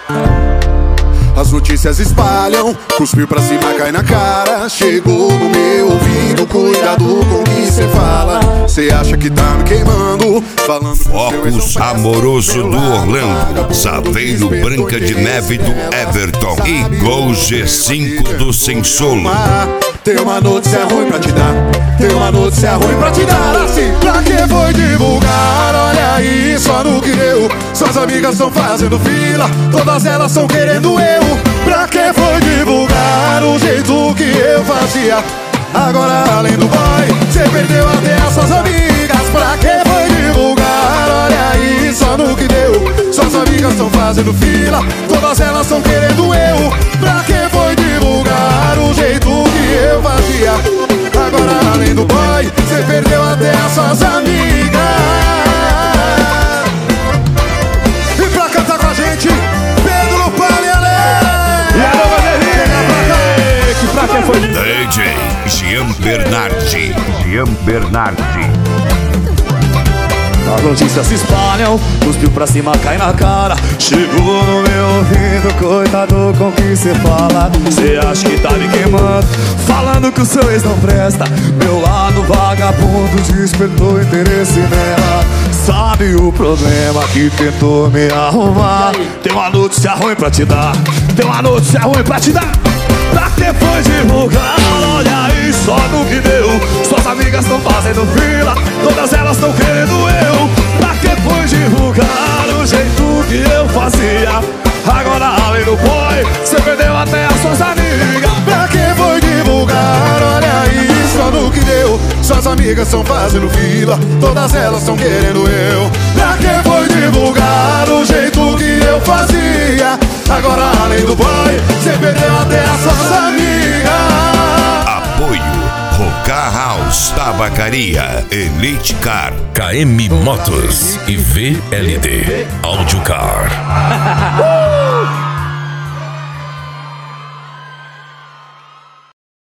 As notícias espalham, cuspiu pra cima, cai na cara. Chegou no meu ouvido, cuidado com o que cê fala. Cê acha que tá me queimando, falando. Focus Amoroso do Orlando, Saveiro Branca de Neve do Everton e Gol G5 do Sensolo. Tem uma notícia ruim pra te dar, tem uma notícia ruim pra te dar. Assim, pra que foi divulgar? Olha aí, só no que deu. Suas amigas estão fazendo fila, todas elas estão querendo eu. Pra que foi divulgar o jeito que eu fazia? Agora além do boy, cê perdeu até as suas amigas. Pra que foi divulgar? Olha aí, só no que deu. Suas amigas estão fazendo fila, todas elas estão querendo eu. Pra que foi divulgar o jeito que eu fazia? Agora além do boy, cê perdeu até as suas amigas. E pra cantar com a gente, Pedro Palhares. E a nova que pra que foi? DJ Jean Bernardi. As notícias se espalham, cuspiu pra cima, cai na cara. Chegou no meu ouvido, coitado com que cê fala. Cê acha que tá me queimando, falando que o seu ex não presta. Meu lado vagabundo despertou interesse nela. Sabe o problema que tentou me arrumar? Tem uma notícia ruim pra te dar, tem uma notícia ruim pra te dar. Pra que foi divulgar? Olha aí, só no que deu. Suas amigas estão fazendo fila, todas elas estão querendo eu. Pra que foi divulgar o jeito que eu fazia? Agora além do boy, cê perdeu até as suas amigas. Pra que foi divulgar? Olha aí, só no que deu. Suas amigas estão fazendo fila, todas elas estão querendo eu. Pra que foi divulgar o jeito que eu fazia? Agora além do boy, cê perdeu até as suas amigas. Apoio Rocar House, Tabacaria, Elite Car, KM Motos e VLD Audiocar.